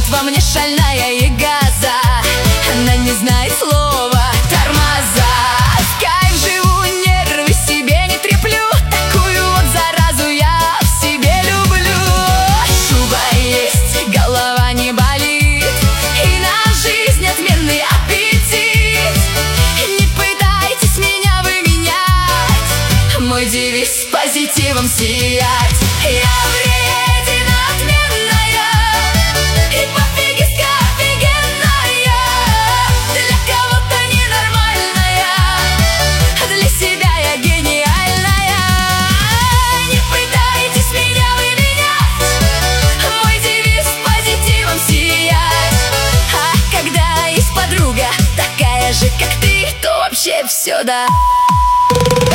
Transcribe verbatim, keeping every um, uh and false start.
во мне шальная и газа. Она не знает слова тормоза. В кайф живу, нервы себе не треплю. Такую вот заразу я в себе люблю. Шуба есть, голова не болит, и на жизнь отменный аппетит. Не пытайтесь меня вы менять, мой девиз — позитивом сиять. Я вредина отменная, и пофигистка офигенная. Для кого-то ненормальная, для себя я гениальная. Не пытайтесь меня вы менять, мой девиз — позитивом сиять. А когда есть подруга такая же, как ты, то вообще все, да.